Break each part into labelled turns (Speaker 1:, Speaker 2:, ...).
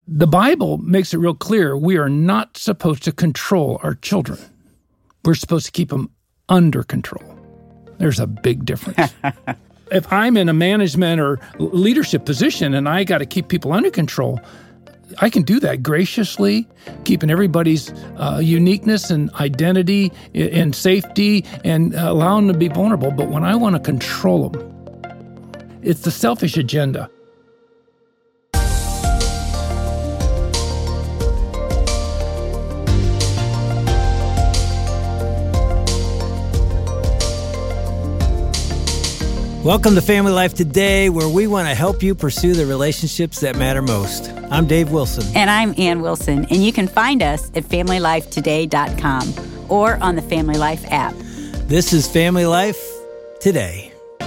Speaker 1: The Bible makes it real clear we are not supposed to control our children. We're supposed to keep them under control. There's a big difference. If I'm in a management or leadership position and I got to keep people under control, I can do that graciously, keeping everybody's uniqueness and identity and safety and allowing them to be vulnerable. But when I want to control them, it's the selfish agenda.
Speaker 2: Welcome to Family Life Today, where we want to help you pursue the relationships that matter most. I'm Dave Wilson.
Speaker 3: And I'm Ann Wilson. And you can find us at FamilyLifeToday.com or on the Family Life app.
Speaker 2: This is Family Life Today.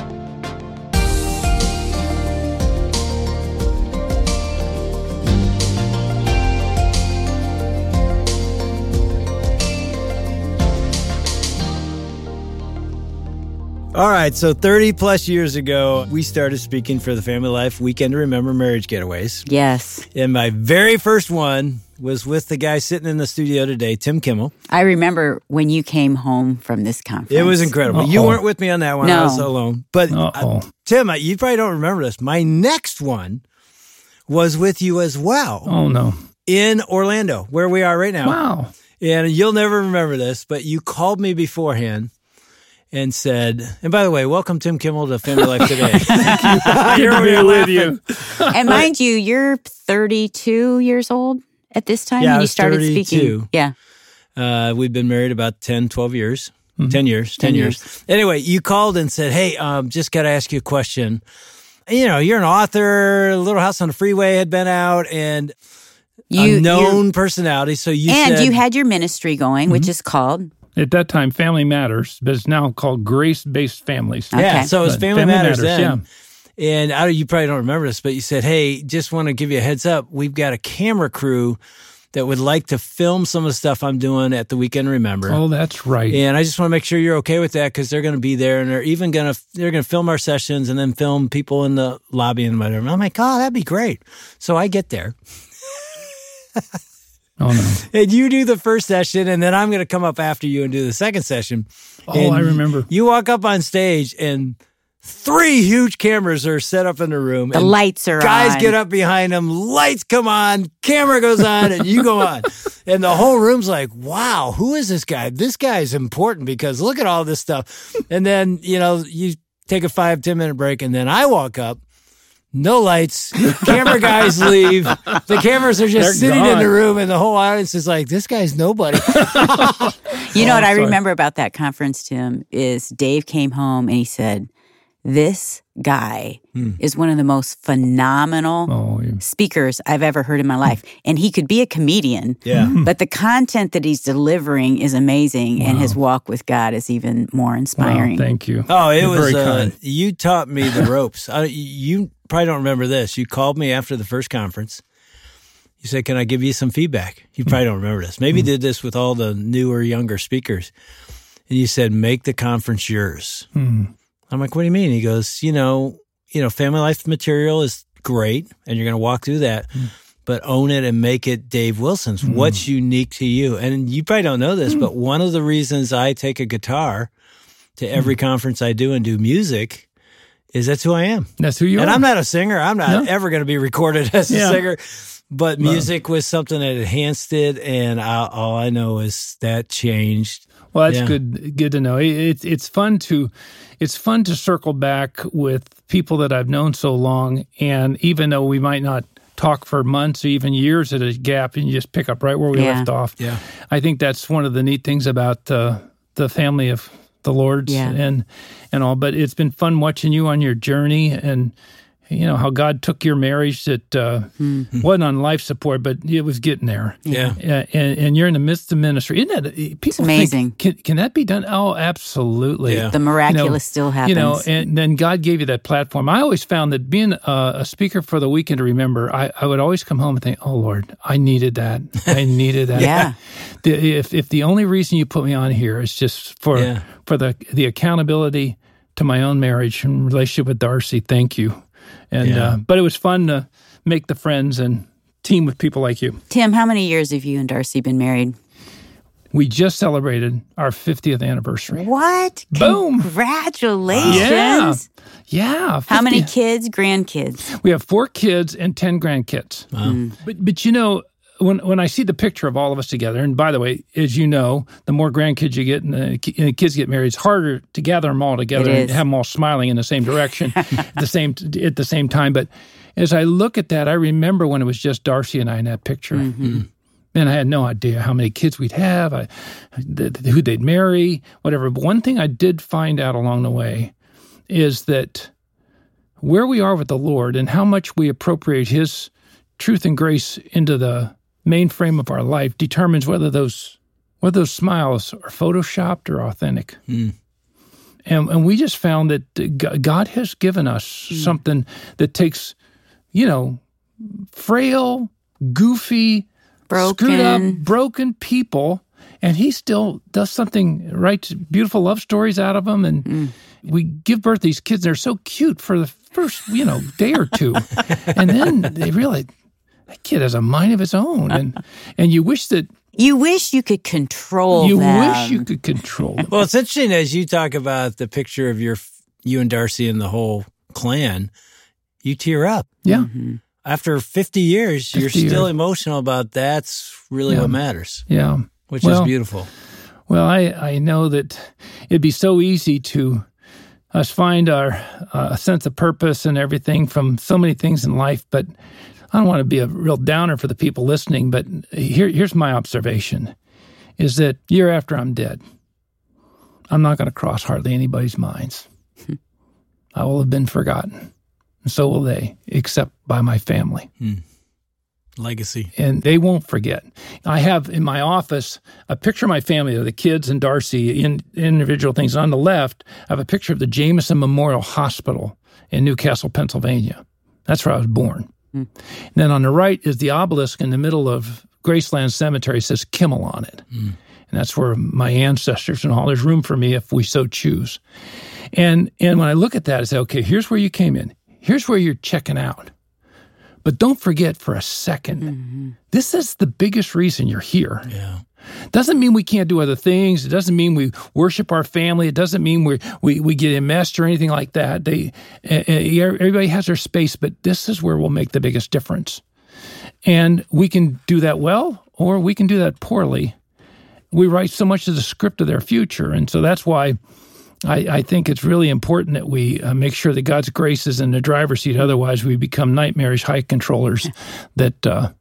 Speaker 2: All right, so 30 plus years ago, we started speaking for the Family Life Weekend to Remember Marriage Getaways.
Speaker 3: Yes.
Speaker 2: And my very first one was with the guy sitting in the studio today, Tim Kimmel.
Speaker 3: I remember when you came home from this conference.
Speaker 2: It was incredible. You weren't with me on that one.
Speaker 3: No.
Speaker 2: I was alone. But Tim, you probably don't remember this. My next one was with you as well.
Speaker 1: Oh, no.
Speaker 2: In Orlando, where we are right now.
Speaker 1: Wow.
Speaker 2: And you'll never remember this, but you called me beforehand and said, and by the way, welcome Tim Kimmel to Family Life Today.
Speaker 1: Here we are with you.
Speaker 3: And mind you, you're 32 years old at this time when you started
Speaker 2: 32.
Speaker 3: speaking. Yeah.
Speaker 2: We've been married about 10, 12 years. 10 years. Anyway, you called and said, hey, just got to ask you a question. You know, you're an author, Little House on the Freeway had been out, and a known personality. So you
Speaker 3: and
Speaker 2: said,
Speaker 3: you had your ministry going, which is called...
Speaker 1: At that time, Family Matters, but it's now called Grace-Based Families.
Speaker 3: Okay.
Speaker 2: Yeah, so it was Family Matters then.
Speaker 1: Yeah.
Speaker 2: And you probably don't remember this, but you said, hey, just want to give you a heads up. We've got a camera crew that would like to film some of the stuff I'm doing at the Weekend Remember.
Speaker 1: Oh, that's right.
Speaker 2: And I just want to make sure you're okay with that because they're going to be there and they're going to film our sessions and then film people in the lobby and whatever. I'm like, oh, that'd be great. So I get there.
Speaker 1: Oh, no.
Speaker 2: And you do the first session, and then I'm going to come up after you and do the second session.
Speaker 1: Oh, I remember.
Speaker 2: You walk up on stage, and 3 huge cameras are set up in the room.
Speaker 3: The lights are
Speaker 2: guys
Speaker 3: on.
Speaker 2: Get up behind them, lights come on, camera goes on, and you go on. And the whole room's like, wow, who is this guy? This guy is important because look at all this stuff. And then, you take a 5-10 minute break, and then I walk up. No lights. Camera guys leave. The cameras are just sitting in the room, and the whole audience is like, this guy's nobody.
Speaker 3: You know what I remember about that conference, Tim, is Dave came home and he said, this guy is one of the most phenomenal speakers I've ever heard in my life. And he could be a comedian, but the content that he's delivering is amazing, and his walk with God is even more inspiring.
Speaker 1: Wow, thank you.
Speaker 2: Oh,
Speaker 1: You're very kind.
Speaker 2: You taught me the ropes. You probably don't remember this. You called me after the first conference. You said, can I give you some feedback? You probably don't remember this. Maybe you did this with all the newer, younger speakers. And you said, make the conference yours. I'm like, what do you mean? He goes, Family Life material is great, and you're going to walk through that, but own it and make it Dave Wilson's. What's unique to you? And you probably don't know this, but one of the reasons I take a guitar to every conference I do and do music is that's who I am.
Speaker 1: That's who you are.
Speaker 2: And I'm not a singer. I'm not ever going to be recorded as a singer. But music was something that enhanced it, and all I know is that changed.
Speaker 1: Well, that's good to know. It's fun to circle back with people that I've known so long, and even though we might not talk for months or even years at a gap, and you just pick up right where we left off. Yeah. I think that's one of the neat things about the family of the Lord's and all. But it's been fun watching you on your journey, and how God took your marriage that wasn't on life support, but it was getting there.
Speaker 2: Yeah.
Speaker 1: And you're in the midst of ministry. Isn't that, people
Speaker 3: it's amazing.
Speaker 1: Think, can that be done? Oh, absolutely.
Speaker 3: Yeah. The miraculous still happens.
Speaker 1: And then God gave you that platform. I always found that being a speaker for the Weekend to Remember, I would always come home and think, oh, Lord, I needed that. I needed that.
Speaker 3: Yeah.
Speaker 1: If the only reason you put me on here is just for the accountability to my own marriage and relationship with Darcy, thank you. And but it was fun to make the friends and team with people like you.
Speaker 3: Tim, how many years have you and Darcy been married?
Speaker 1: We just celebrated our 50th anniversary.
Speaker 3: What?
Speaker 1: Boom.
Speaker 3: Congratulations.
Speaker 1: Yeah. 50.
Speaker 3: How many kids, grandkids?
Speaker 1: We have 4 kids and 10 grandkids.
Speaker 2: Wow.
Speaker 1: But you know, when I see the picture of all of us together, and by the way, as you know, the more grandkids you get and the kids get married, it's harder to gather them all together and have them all smiling in the same direction at the same time. But as I look at that, I remember when it was just Darcy and I in that picture. Mm-hmm. And I had no idea how many kids we'd have, who they'd marry, whatever. But one thing I did find out along the way is that where we are with the Lord and how much we appropriate His truth and grace into the mainframe of our life determines whether those smiles are photoshopped or authentic. Mm. And we just found that God has given us something that takes, frail, goofy, screwed up, broken people, and He still does something, writes beautiful love stories out of them, and we give birth to these kids, and they're so cute for the first, day or two, and then they realize that kid has a mind of its own, and you wish that
Speaker 3: you could control them.
Speaker 1: You wish you could control them.
Speaker 2: Well, it's interesting as you talk about the picture of you and Darcy and the whole clan, you tear up.
Speaker 1: Yeah.
Speaker 2: Mm-hmm. After 50 years, you're still emotional about that's really what matters.
Speaker 1: Yeah.
Speaker 2: Which is beautiful.
Speaker 1: Well, I know that it'd be so easy to us find our sense of purpose and everything from so many things in life, but I don't want to be a real downer for the people listening, but here's my observation, is that year after I'm dead, I'm not going to cross hardly anybody's minds. I will have been forgotten. And so will they, except by my family.
Speaker 2: Legacy.
Speaker 1: And they won't forget. I have in my office a picture of my family, of the kids and Darcy, in individual things. On the left, I have a picture of the Jameson Memorial Hospital in Newcastle, Pennsylvania. That's where I was born. And then on the right is the obelisk in the middle of Graceland Cemetery. It says Kimmel on it. And that's where my ancestors and all, there's room for me if we so choose. And when I look at that, I say, okay, here's where you came in. Here's where you're checking out. But don't forget for a second, this is the biggest reason you're here.
Speaker 2: Yeah.
Speaker 1: Doesn't mean we can't do other things. It doesn't mean we worship our family. It doesn't mean we get enmeshed or anything like that. Everybody has their space, but this is where we'll make the biggest difference. And we can do that well, or we can do that poorly. We write so much of the script of their future, and so that's why I think it's really important that we make sure that God's grace is in the driver's seat. Otherwise, we become nightmarish high controllers that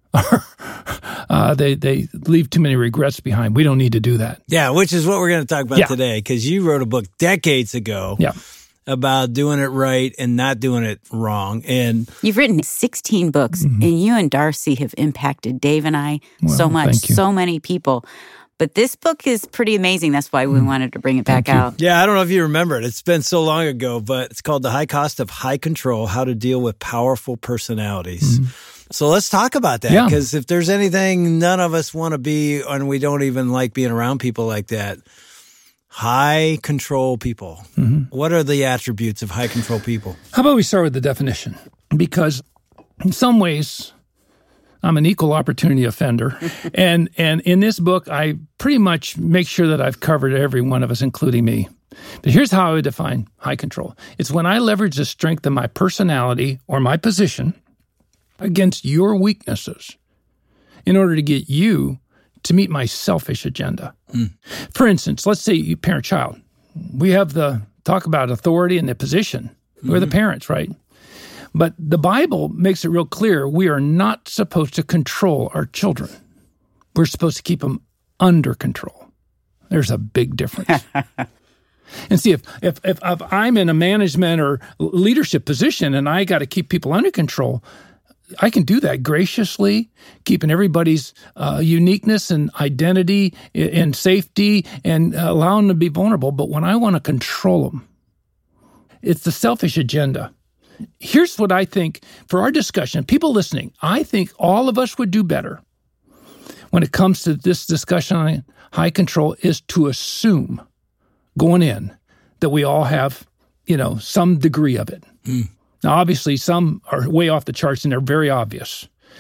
Speaker 1: they leave too many regrets behind. We don't need to do that.
Speaker 2: Yeah, which is what we're going to talk about today, because you wrote a book decades ago about doing it right and not doing it wrong. And
Speaker 3: you've written 16 books, and you and Darcy have impacted Dave and I so much, so many people. But this book is pretty amazing. That's why we wanted to bring it back out.
Speaker 2: Yeah, I don't know if you remember it. It's been so long ago, but it's called The High Cost of High Control, How to Deal with Powerful Personalities. So let's talk about that, because if there's anything none of us want to be, and we don't even like being around people like that, high control people. What are the attributes of high control people?
Speaker 1: How about we start with the definition? Because in some ways, I'm an equal opportunity offender. and in this book, I pretty much make sure that I've covered every one of us, including me. But here's how I would define high control. It's when I leverage the strength of my personality or my position against your weaknesses in order to get you to meet my selfish agenda. For instance, let's say you parent child. We have the talk about authority and the position. We're the parents, right? But the Bible makes it real clear we are not supposed to control our children. We're supposed to keep them under control. There's a big difference. And see, if I'm in a management or leadership position and I got to keep people under control, I can do that graciously, keeping everybody's uniqueness and identity and safety and allowing them to be vulnerable. But when I want to control them, it's the selfish agenda. Here's what I think for our discussion. People listening, I think all of us would do better when it comes to this discussion on high control is to assume going in that we all have, some degree of it. Now, obviously, some are way off the charts and they're very obvious.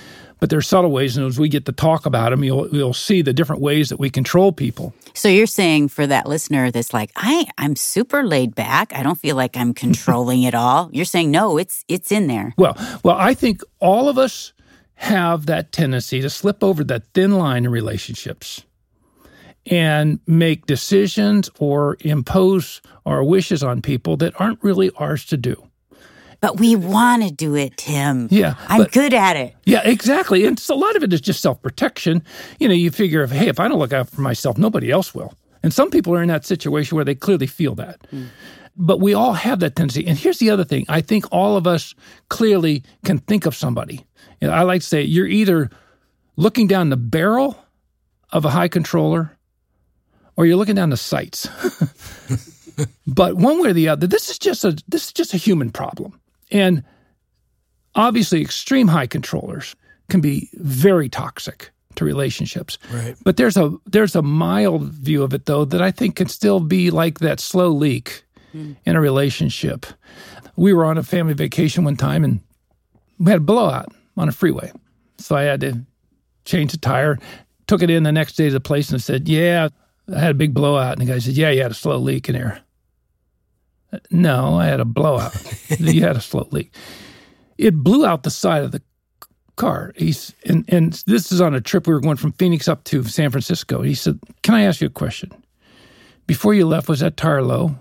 Speaker 1: But there's subtle ways, and as we get to talk about them, you'll see the different ways that we control people.
Speaker 3: So you're saying for that listener that's like, I'm super laid back. I don't feel like I'm controlling it all. You're saying, no, it's in there.
Speaker 1: Well, I think all of us have that tendency to slip over that thin line in relationships and make decisions or impose our wishes on people that aren't really ours to do.
Speaker 3: But we want to do it, Tim.
Speaker 1: Yeah.
Speaker 3: I'm good at it.
Speaker 1: Yeah, exactly. And so a lot of it is just self-protection. You figure, hey, if I don't look out for myself, nobody else will. And some people are in that situation where they clearly feel that. But we all have that tendency. And here's the other thing. I think all of us clearly can think of somebody. I like to say you're either looking down the barrel of a high controller or you're looking down the sights. But one way or the other, this is just a human problem. And obviously extreme high controllers can be very toxic to relationships.
Speaker 2: Right.
Speaker 1: But there's a mild view of it, though, that I think can still be like that slow leak in a relationship. We were on a family vacation one time, and we had a blowout on a freeway. So I had to change the tire, took it in the next day to the place and said, yeah, I had a big blowout. And the guy said, yeah, you had a slow leak in there. No, I had a blowout. You had a slow leak. It blew out the side of the car. And this is on a trip. We were going from Phoenix up to San Francisco. He said, can I ask you a question? Before you left, was that tire low?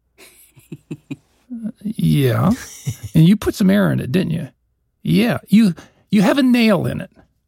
Speaker 1: Yeah. And you put some air in it, didn't you? Yeah. You have a nail in it.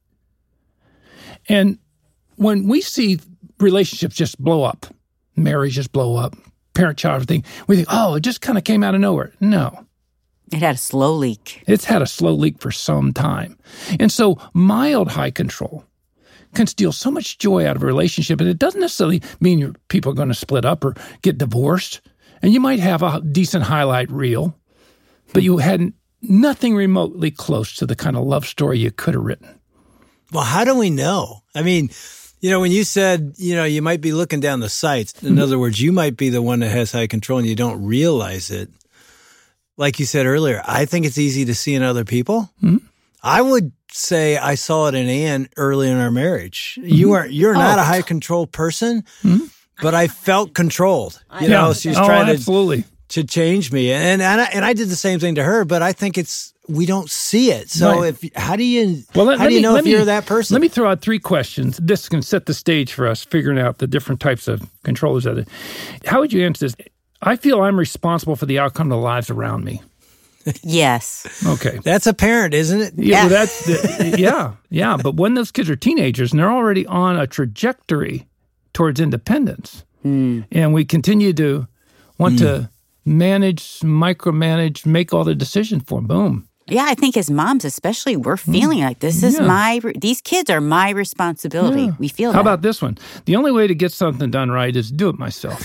Speaker 1: And when we see relationships just blow up, marriages blow up, parent-child thing, we think, oh, it just kind of came out of nowhere. No.
Speaker 3: It had a slow leak.
Speaker 1: It's had a slow leak for some time. And so mild high control can steal so much joy out of a relationship, and it doesn't necessarily mean people are going to split up or get divorced. And you might have a decent highlight reel, but you had nothing remotely close to the kind of love story you could have written.
Speaker 2: Well, how do we know? I mean, when you said, you might be looking down the sights, in other words, you might be the one that has high control and you don't realize it. Like you said earlier, I think it's easy to see in other people. Mm-hmm. I would say I saw it in Ann early in our marriage. Mm-hmm. You're not a high control person, but I felt controlled. She's trying
Speaker 1: absolutely
Speaker 2: to change me. And I did the same thing to her, but I think we don't see it. So
Speaker 1: right.
Speaker 2: How do you know if you're that person?
Speaker 1: Let me throw out 3 questions. This can set the stage for us figuring out the different types of controllers of it. How would you answer this? I feel I'm responsible for the outcome of the lives around me.
Speaker 3: Yes.
Speaker 1: Okay.
Speaker 2: That's apparent, isn't it?
Speaker 1: Yeah. Well, yeah. But when those kids are teenagers and they're already on a trajectory towards independence, and we continue to want to manage, micromanage, make all the decisions for them, boom.
Speaker 3: Yeah, I think as moms especially, we're feeling like this is these kids are my responsibility. Yeah. We feel that.
Speaker 1: How about this one? The only way to get something done right is to do it myself.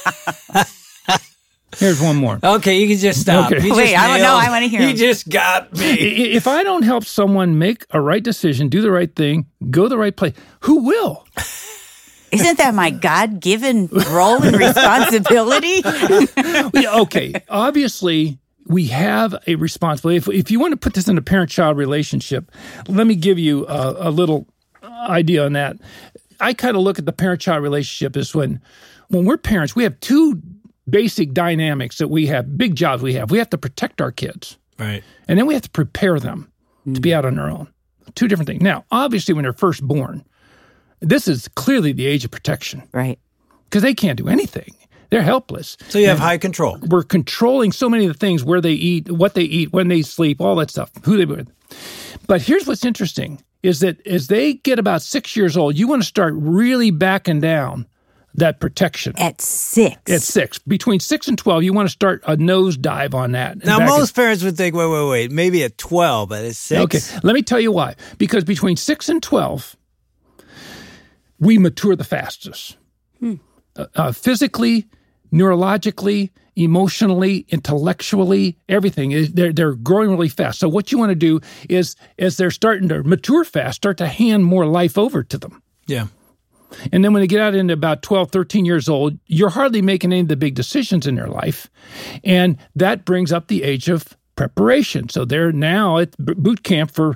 Speaker 1: Here's one more.
Speaker 2: Okay, you can just stop.
Speaker 1: Okay.
Speaker 3: Wait, I want to hear
Speaker 2: You just got me.
Speaker 1: If I don't help someone make a right decision, do the right thing, go the right place, who will?
Speaker 3: Isn't that my God-given role and responsibility?
Speaker 1: Okay, obviously, we have a responsibility. If you want to put this in a parent-child relationship, let me give you a little idea on that. I kind of look at the parent-child relationship as when we're parents, we have 2 basic dynamics that we have, big jobs we have. We have to protect our kids.
Speaker 2: Right.
Speaker 1: And then we have to prepare them to be out on their own. 2 different things. Now, obviously, when they're first born, this is clearly the age of protection.
Speaker 3: Right.
Speaker 1: Because they can't do anything. They're helpless.
Speaker 2: So you have high control.
Speaker 1: We're controlling so many of the things, where they eat, what they eat, when they sleep, all that stuff, who they with. But here's what's interesting, is that as they get about 6 years old, you want to start really backing down that protection.
Speaker 3: At 6.
Speaker 1: At 6. Between 6 and 12, you want to start a nosedive on that.
Speaker 2: Now, most parents would think, wait, maybe at 12, but at 6?
Speaker 1: Okay, let me tell you why. Because between 6 and 12, we mature the fastest. Physically, neurologically, emotionally, intellectually, everything. They're growing really fast. So what you want to do is, as they're starting to mature fast, start to hand more life over to them.
Speaker 2: Yeah.
Speaker 1: And then when they get out into about 12, 13 years old, you're hardly making any of the big decisions in their life. And that brings up the age of preparation. So they're now at boot camp for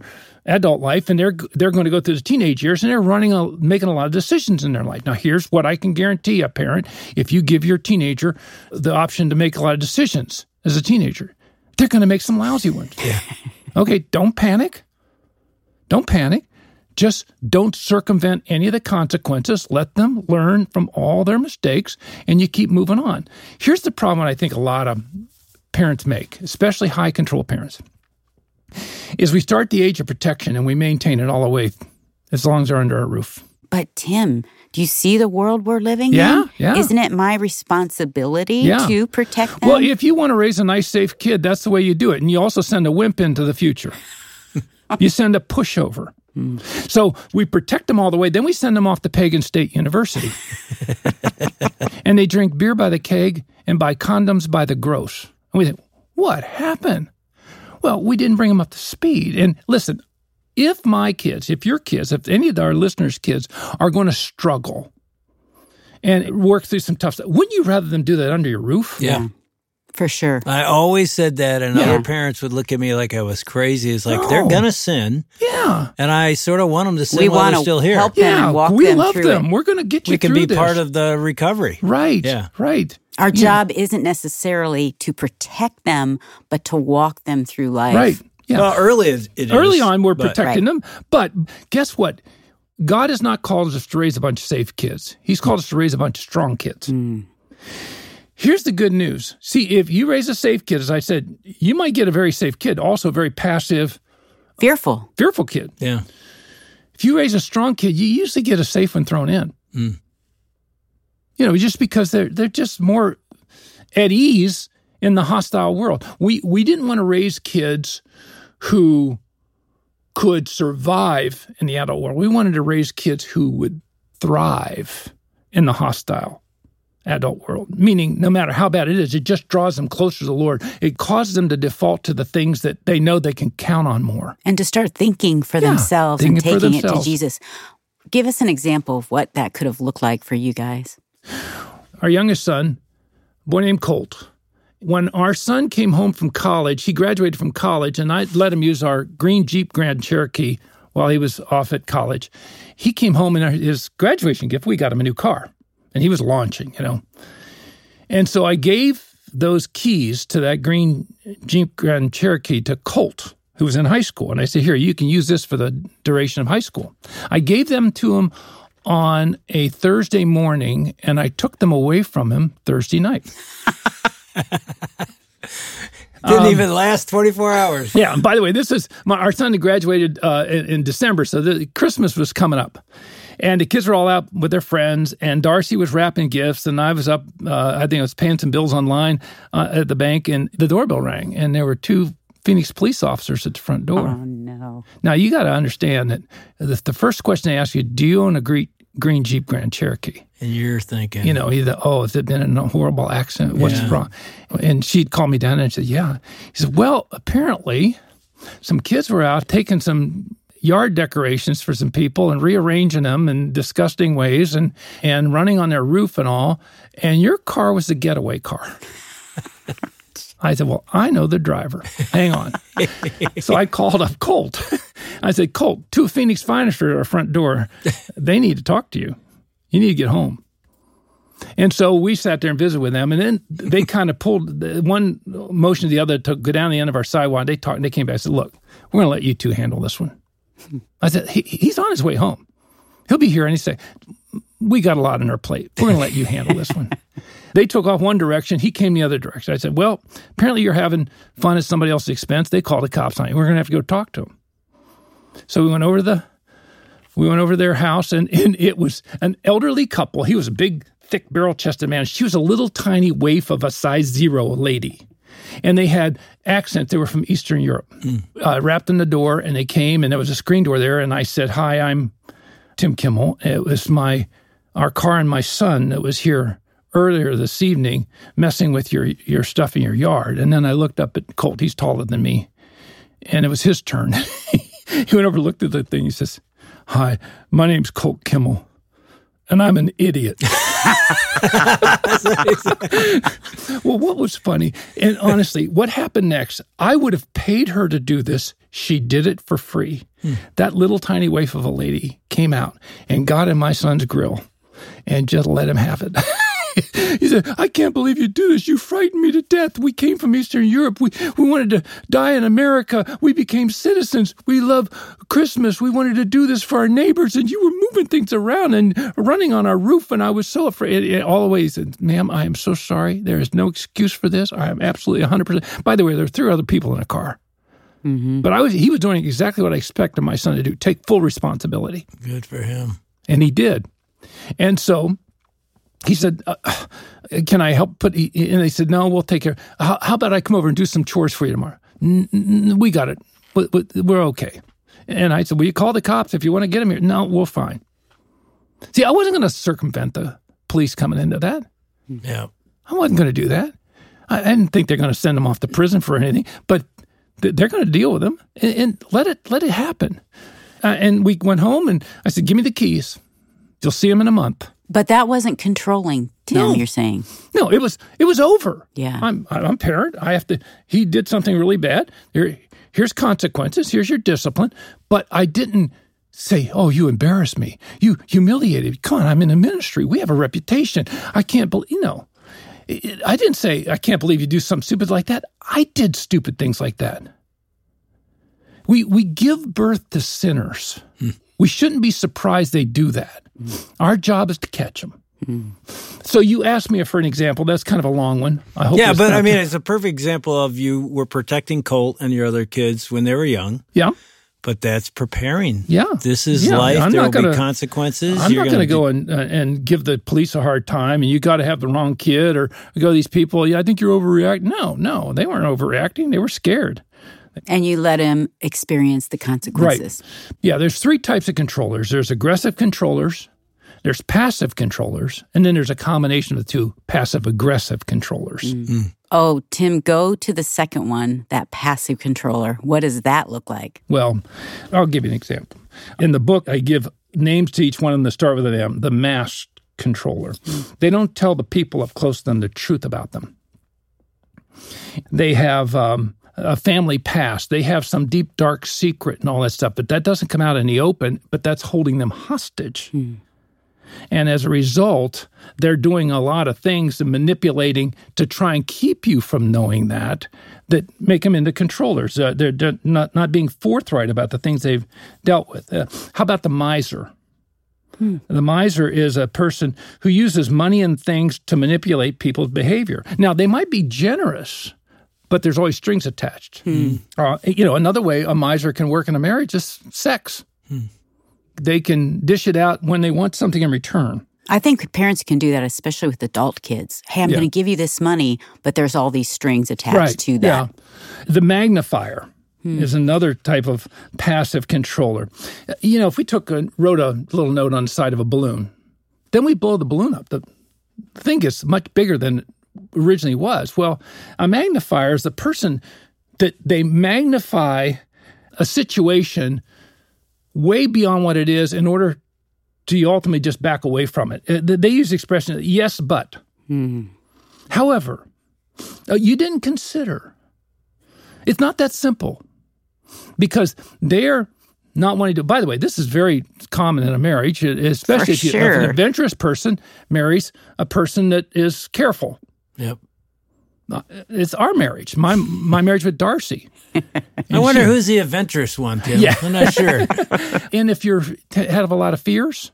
Speaker 1: adult life, and they're going to go through the teenage years, and they're making a lot of decisions in their life. Now, here's what I can guarantee a parent: if you give your teenager the option to make a lot of decisions as a teenager, they're going to make some lousy ones.
Speaker 2: Yeah.
Speaker 1: Okay, don't panic. Don't panic. Just don't circumvent any of the consequences. Let them learn from all their mistakes, and you keep moving on. Here's the problem I think a lot of parents make, especially high-control parents, is we start the age of protection, and we maintain it all the way as long as they're under our roof.
Speaker 3: But, Tim, do you see the world we're living
Speaker 1: in?
Speaker 3: Yeah. Isn't it my responsibility to protect them?
Speaker 1: Well, if you want to raise a nice, safe kid, that's the way you do it. And you also send a wimp into the future. You send a pushover. So we protect them all the way. Then we send them off to Pagan State University. And they drink beer by the keg and buy condoms by the gross. And we think, what happened? Well, we didn't bring them up to speed. And listen, if your kids, if any of our listeners' kids are going to struggle and work through some tough stuff, wouldn't you rather them do that under your roof?
Speaker 3: Yeah. For sure.
Speaker 2: I always said that, and other parents would look at me like I was crazy. It's like, they're going to sin.
Speaker 1: Yeah.
Speaker 2: And I sort of want them to sin while they're still here.
Speaker 3: Help them and walk
Speaker 1: we
Speaker 3: them
Speaker 1: love
Speaker 3: through
Speaker 1: them.
Speaker 3: it.
Speaker 1: We're going to get you through this.
Speaker 2: We can be part of the recovery.
Speaker 1: Right.
Speaker 2: Yeah.
Speaker 1: Right.
Speaker 3: Our job isn't necessarily to protect them, but to walk them through life.
Speaker 1: Right. Yeah.
Speaker 2: Well, early it is.
Speaker 1: Early on, we're protecting them. But guess what? God has not called us to raise a bunch of safe kids. He's called us to raise a bunch of strong kids. Here's the good news. See, if you raise a safe kid, as I said, you might get a very safe kid, also a very passive,
Speaker 3: fearful
Speaker 1: kid.
Speaker 2: Yeah.
Speaker 1: If you raise a strong kid, you usually get a safe one thrown in. Just because they're just more at ease in the hostile world. We didn't want to raise kids who could survive in the adult world. We wanted to raise kids who would thrive in the hostile adult world, meaning no matter how bad it is, it just draws them closer to the Lord. It causes them to default to the things that they know they can count on more.
Speaker 3: And to start thinking for themselves and taking it to Jesus. Give us an example of what that could have looked like for you guys.
Speaker 1: Our youngest son, a boy named Colt, when our son came home from college, he graduated from college, and I let him use our green Jeep Grand Cherokee while he was off at college. He came home, and his graduation gift, we got him a new car. And he was launching, And so I gave those keys to that green Jeep Grand Cherokee to Colt, who was in high school. And I said, here, you can use this for the duration of high school. I gave them to him on a Thursday morning, and I took them away from him Thursday night.
Speaker 2: Didn't even last 24 hours.
Speaker 1: Yeah. And by the way, our son graduated in December, so Christmas was coming up. And the kids were all out with their friends, and Darcy was wrapping gifts, and I was up, I think I was paying some bills online at the bank, and the doorbell rang, and there were 2 Phoenix police officers at the front door.
Speaker 3: Oh, no.
Speaker 1: Now, you got to understand that the first question they ask you, do you own a green Jeep Grand Cherokee?
Speaker 2: And you're thinking,
Speaker 1: either, has it been in a horrible accident? What's wrong? And she'd call me down and said, yeah. He said, well, apparently some kids were out taking some yard decorations for some people and rearranging them in disgusting ways and running on their roof and all. And your car was the getaway car. I said, well, I know the driver. Hang on. So I called up Colt. I said, Colt, 2 Phoenix Finest are at our front door. They need to talk to you. You need to get home. And so we sat there and visited with them. And then they kind of pulled one motion to the other to go down the end of our sidewalk. They talked and they came back and said, look, we're going to let you 2 handle this one. I said, he's on his way home. He'll be here any second. We got a lot on our plate. We're going to let you handle this one. They took off one direction. He came the other direction. I said, well, apparently you're having fun at somebody else's expense. They called the cops on you. We're going to have to go talk to them. So we went over to their house, and it was an elderly couple. He was a big, thick, barrel-chested man. She was a little tiny waif of a size 0 lady. And they had accents. They were from Eastern Europe. Rapped on the door, and they came, and there was a screen door there. And I said, hi, I'm Tim Kimmel. It was our car and my son that was here earlier this evening messing with your stuff in your yard. And then I looked up at Colt. He's taller than me. And it was his turn. He went over and looked at the thing. He says, hi, my name's Colt Kimmel. and I'm an idiot. Well, what was funny, and honestly, what happened next, I would have paid her to do this. She did it for free. That little tiny waif of a lady came out and got in my son's grill and just let him have it. He said, I can't believe you do this. You frightened me to death. We came from Eastern Europe. We wanted to die in America. We became citizens. We love Christmas. We wanted to do this for our neighbors. And you were moving things around and running on our roof. And I was so afraid. And all the way he said, ma'am, I am so sorry. There is no excuse for this. I am absolutely 100%. By the way, there were 3 other people in a car. Mm-hmm. But he was doing exactly what I expected my son to do, take full responsibility.
Speaker 2: Good for him.
Speaker 1: And he did. And so he said, can I help and they said, no, we'll take care. How about I come over and do some chores for you tomorrow? We got it. We're okay. And I said, will you call the cops if you want to get them here? No, we're fine. See, I wasn't going to circumvent the police coming into that.
Speaker 2: Yeah.
Speaker 1: I wasn't going to do that. I didn't think they're going to send them off to prison for anything, but they're going to deal with them and let it happen. And we went home and I said, give me the keys. You'll see them in a month.
Speaker 3: But that wasn't controlling, Tim, you're saying.
Speaker 1: No, it was over.
Speaker 3: Yeah.
Speaker 1: I'm a parent. He did something really bad. Here's consequences. Here's your discipline. But I didn't say, oh, you embarrassed me. You humiliated me. Come on, I'm in a ministry. We have a reputation. I can't believe, I didn't say, I can't believe you do something stupid like that. I did stupid things like that. We give birth to sinners. We shouldn't be surprised they do that. Our job is to catch them. So you asked me for an example. That's kind of a long one. I hope.
Speaker 2: Yeah, but it's a perfect example of you were protecting Colt and your other kids when they were young.
Speaker 1: Yeah.
Speaker 2: But that's preparing.
Speaker 1: Yeah.
Speaker 2: This is life. There will be consequences.
Speaker 1: I'm not going to go and give the police a hard time and you got to have the wrong kid or go to these people. Yeah, I think you're overreacting. No, they weren't overreacting. They were scared.
Speaker 3: And you let him experience the consequences.
Speaker 1: Right. Yeah, there's 3 types of controllers. There's aggressive controllers, there's passive controllers, and then there's a combination of the 2, passive-aggressive controllers.
Speaker 3: Mm-hmm. Oh, Tim, go to the second one, that passive controller. What does that look like?
Speaker 1: Well, I'll give you an example. In the book, I give names to each one of them that start with an M, the masked controller. They don't tell the people up close to them the truth about them. They have a family past. They have some deep, dark secret and all that stuff, but that doesn't come out in the open, but that's holding them hostage. And as a result, they're doing a lot of things and manipulating to try and keep you from knowing that make them into controllers. They're not being forthright about the things they've dealt with. How about the miser? The miser is a person who uses money and things to manipulate people's behavior. Now, they might be generous, but there's always strings attached. Another way a miser can work in a marriage is sex. They can dish it out when they want something in return.
Speaker 3: I think parents can do that, especially with adult kids. Hey, I'm going to give you this money, but there's all these strings attached to that.
Speaker 1: Yeah. The magnifier is another type of passive controller. If we wrote a little note on the side of a balloon, then we blow the balloon up. The thing is much bigger than it originally was. Well, a magnifier is the person that they magnify a situation way beyond what it is in order to ultimately just back away from it. They use the expression, yes, but. However, you didn't consider. It's not that simple because they're not wanting to. By the way, this is very common in a marriage, especially if an adventurous person marries a person that is careful.
Speaker 2: Yep.
Speaker 1: It's our marriage, my marriage with Darcy.
Speaker 2: I wonder who's the adventurous one, Tim.
Speaker 1: Yeah.
Speaker 2: I'm not sure.
Speaker 1: And if you're have a lot of fears,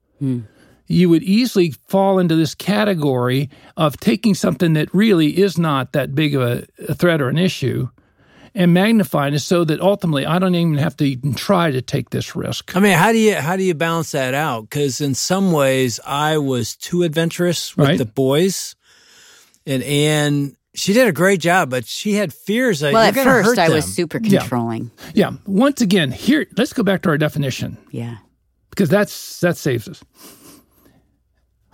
Speaker 1: you would easily fall into this category of taking something that really is not that big of a threat or an issue and magnifying it so that ultimately I don't even have to even try to take this risk.
Speaker 2: I mean, how do you balance that out? Because in some ways I was too adventurous with the boys, and Anne, she did a great job, but she had fears that you're going to hurt them.
Speaker 3: Well, at first I was super controlling.
Speaker 1: Yeah. Once again, here, let's go back to our definition.
Speaker 3: Yeah.
Speaker 1: Because that saves us.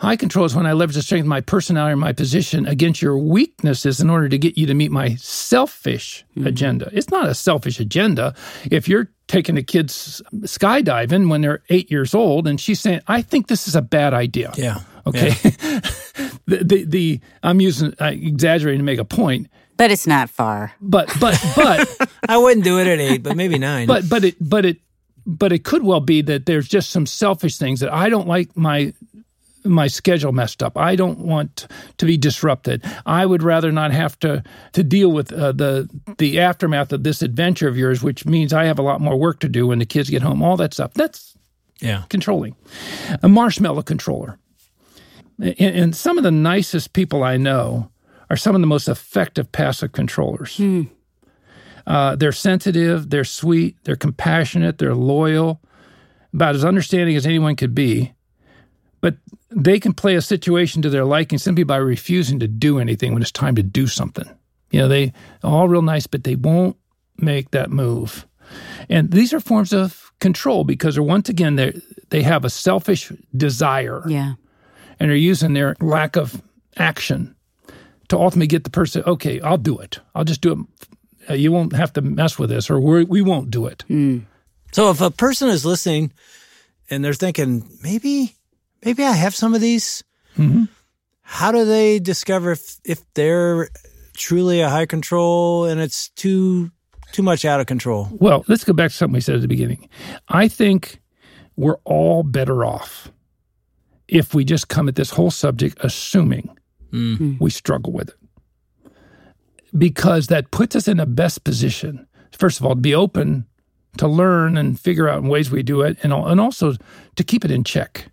Speaker 1: High control is when I leverage the strength of my personality or my position against your weaknesses in order to get you to meet my selfish agenda. It's not a selfish agenda. If you're taking the kids skydiving when they're 8 years old and she's saying, I think this is a bad idea.
Speaker 2: Yeah.
Speaker 1: Okay. Yeah. I'm exaggerating to make a point.
Speaker 3: But it's not far.
Speaker 1: But
Speaker 2: I wouldn't do it at 8, but maybe 9.
Speaker 1: But it could well be that there's just some selfish things that I don't like my schedule messed up. I don't want to be disrupted. I would rather not have to deal with the aftermath of this adventure of yours, which means I have a lot more work to do when the kids get home. All that stuff. That's controlling. A marshmallow controller. And some of the nicest people I know are some of the most effective passive controllers. They're sensitive, they're sweet, they're compassionate, they're loyal, about as understanding as anyone could be. But they can play a situation to their liking simply by refusing to do anything when it's time to do something. They all real nice, but they won't make that move. And these are forms of control because once again, they have a selfish desire.
Speaker 3: Yeah.
Speaker 1: And they're using their lack of action to ultimately get the person, okay, I'll do it. I'll just do it. You won't have to mess with this, or we won't do it.
Speaker 2: So if a person is listening and they're thinking, maybe I have some of these, how do they discover if they're truly a high control and it's too much out of control?
Speaker 1: Well, let's go back to something we said at the beginning. I think we're all better off if we just come at this whole subject assuming we struggle with it. Because that puts us in the best position, first of all, to be open, to learn and figure out ways we do it, and also to keep it in check.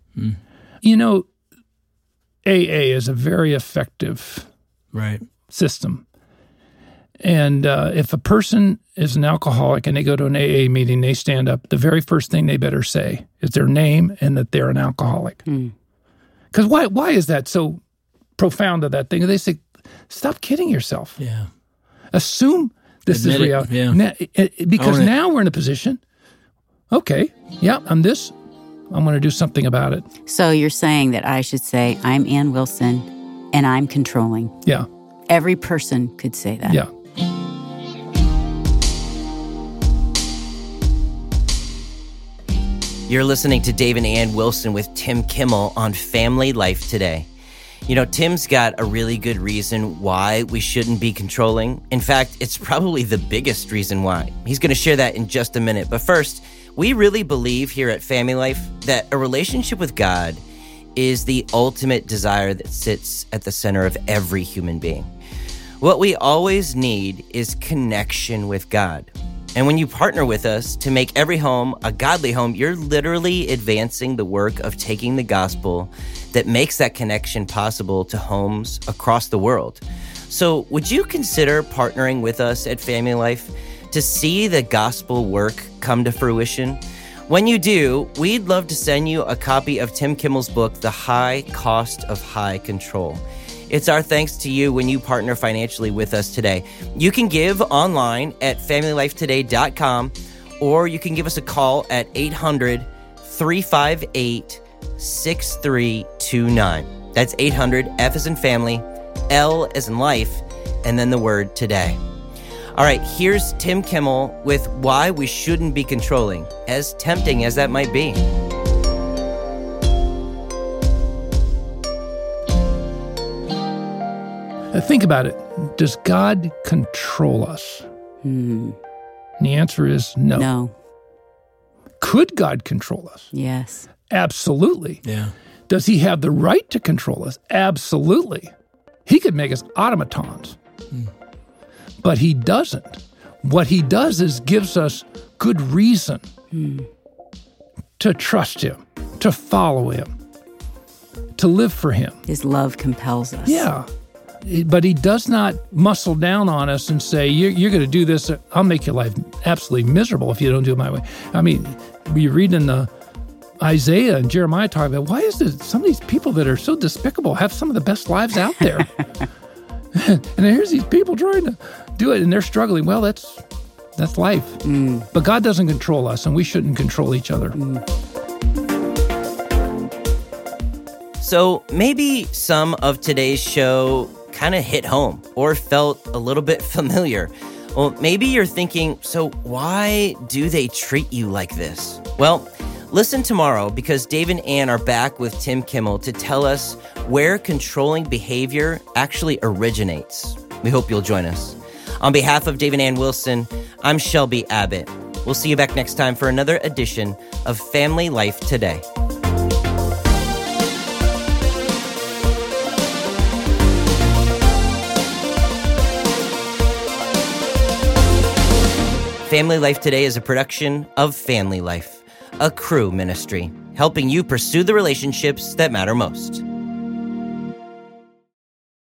Speaker 1: AA is a very effective system. And if a person is an alcoholic and they go to an AA meeting, they stand up, the very first thing they better say is their name and that they're an alcoholic. Because why is that so profound of that thing? They say, stop kidding yourself.
Speaker 2: Yeah.
Speaker 1: Assume this is reality.
Speaker 2: Yeah.
Speaker 1: Because now we're in a position, okay, I'm this. I'm going to do something about it.
Speaker 3: So you're saying that I should say, I'm Ann Wilson, and I'm controlling.
Speaker 1: Yeah.
Speaker 3: Every person could say that.
Speaker 1: Yeah.
Speaker 4: You're listening to Dave and Ann Wilson with Tim Kimmel on Family Life Today. Tim's got a really good reason why we shouldn't be controlling. In fact, it's probably the biggest reason why. He's going to share that in just a minute. But first, we really believe here at Family Life that a relationship with God is the ultimate desire that sits at the center of every human being. What we always need is connection with God. And when you partner with us to make every home a godly home, you're literally advancing the work of taking the gospel that makes that connection possible to homes across the world. So would you consider partnering with us at Family Life to see the gospel work come to fruition? When you do, we'd love to send you a copy of Tim Kimmel's book, The High Cost of High Control. It's our thanks to you when you partner financially with us today. You can give online at FamilyLifeToday.com, or you can give us a call at 800-358-6329. That's 800, F as in family, L as in life, and then the word today. All right, here's Tim Kimmel with why we shouldn't be controlling, as tempting as that might be.
Speaker 1: Think about it. Does God control us? And the answer is no.
Speaker 3: No.
Speaker 1: Could God control us?
Speaker 3: Yes.
Speaker 1: Absolutely.
Speaker 2: Yeah.
Speaker 1: Does he have the right to control us? Absolutely. He could make us automatons. But he doesn't. What he does is gives us good reason to trust him, to follow him, to live for him.
Speaker 3: His love compels us.
Speaker 1: Yeah. But he does not muscle down on us and say, you're going to do this. I'll make your life absolutely miserable if you don't do it my way. I mean, we read in the Isaiah and Jeremiah talk about, why is it some of these people that are so despicable have some of the best lives out there? And here's these people trying to do it, and they're struggling. Well, that's life. But God doesn't control us, and we shouldn't control each other.
Speaker 4: So maybe some of today's show kind of hit home or felt a little bit familiar. Well, maybe you're thinking, so why do they treat you like this? Well, listen tomorrow because Dave and Ann are back with Tim Kimmel to tell us where controlling behavior actually originates. We hope you'll join us. On behalf of Dave and Ann Wilson, I'm Shelby Abbott. We'll see you back next time for another edition of Family Life Today. Family Life Today is a production of Family Life, a Cru ministry, helping you pursue the relationships that matter most.